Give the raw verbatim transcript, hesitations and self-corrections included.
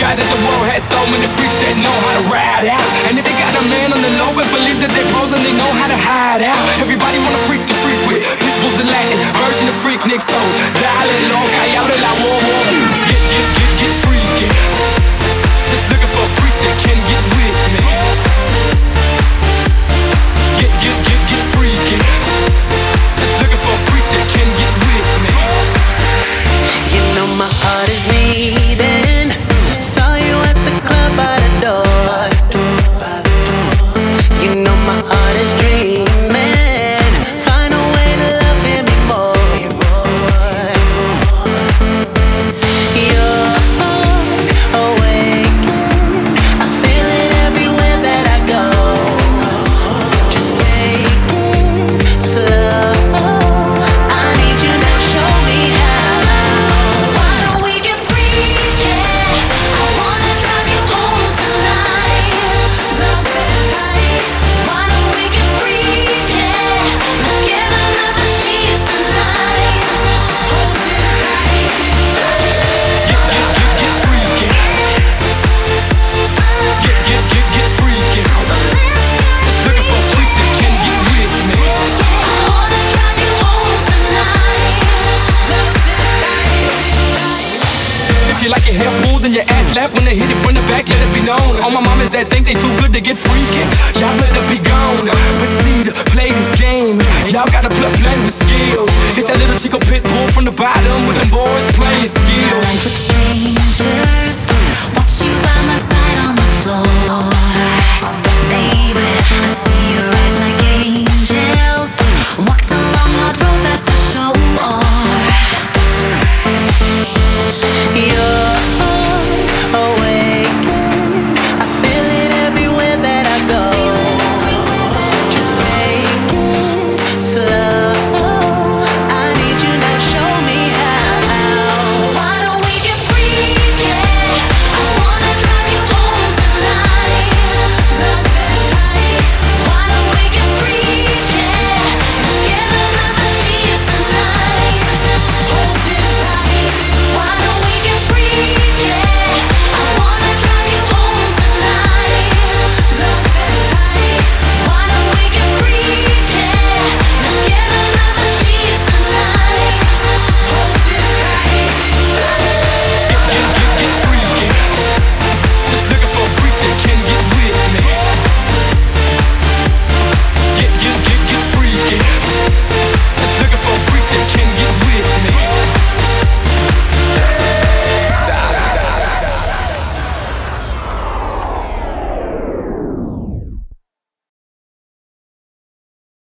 forgot that the world has so many freaks that know how to ride out. And if they got a man on the low, best believe that they pose and they know how to hide out. Everybody wanna freak the freak with Pitbull's the Latin version of Freaknik, so dale loca y abre la boca. Get, get, get, get freaky. Just looking for a freak that can get with me. Get, get, get, get freaky. Just looking for a freak that can get with me. You know my heart is needing. Saw you at the club by the door. You know my heart is dreaming. Find a way to love him more. You're awake. I feel it everywhere that I go. Just take it slow. I need you now, show me how. Why don't we get freaky? I wanna drive you home tonight. Love too tight. Why don't we get freaky? Let's get under the sheets tonight. Hold it tight. Get, get, get, get freaky. Get, get, get, get freaky. Just looking for a freak that can get with me. I wanna drive you home tonight. Love too tight. If you like your hair pulled and your ass slapped when they hit it from the back, let it be known. All my mamas that think they too good to get freaky, y'all better be gone. But see, to play this game, y'all gotta play, play with skills. It's that little Chico Pitbull from the bottom with them boys